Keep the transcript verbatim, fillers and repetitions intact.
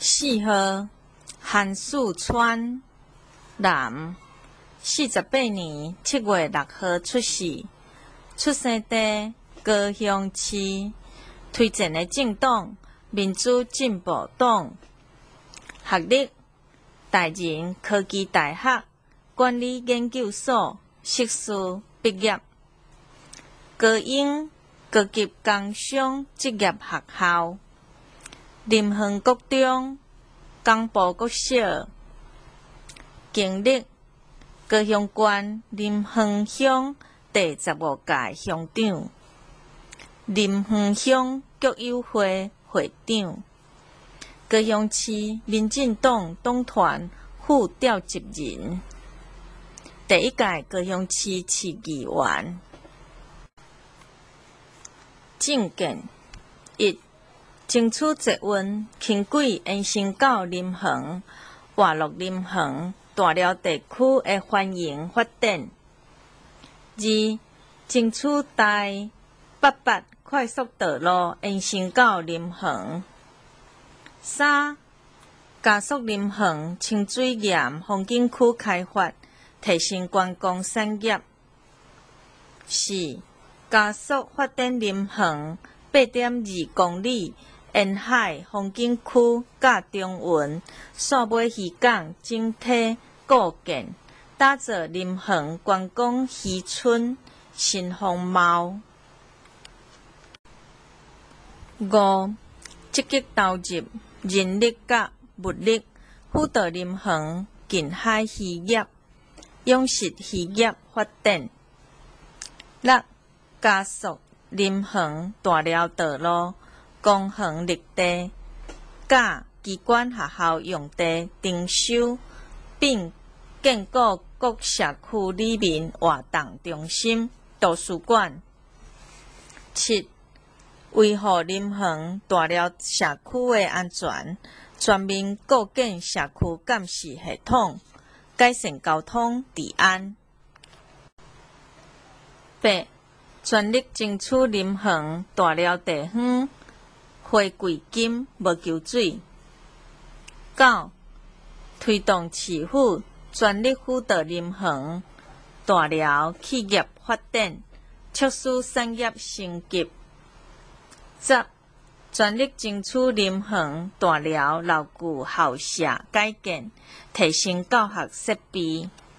四号韩树川，男，四十八年七月六号出世，出生地高雄市，推荐的政党民主进步党，学历台仁科技大学管理研究所硕士毕业，高英高级工商职业学校。林园国中、江埔国小，经历高雄县林园乡第十五届乡长、林园乡国友会会长、高雄市民进党党团副召集人，第一届高雄市市议员。政见一。争取捷运轻轨延伸到林园、活络林园大寮地区的繁荣发展。二、争取台八八快速道路延伸到林园。三、加速林园清水岩风景区开发，提升观光产业。四、加速发展林园八点二公里。沿海风景区甲中运线尾渔港整体构建，打造林园观光渔村新风貌。五、积极投入人力甲物力，辅导林园近海渔业、养殖渔业发展。六、加速林园大寮道路。公园绿地、甲机关学校用地征收，并建构各社区里面活动中心、图书馆。七、维护林园大寮社区的安全，全面构建社区监视系统，改善交通治安。八、全力争取林园大寮地方。花贵金无求水。九、推动市府全力辅导林园大寮企业发展，促使产业升级。十、全力争取林园大寮老旧校舍改建，提升教学设备。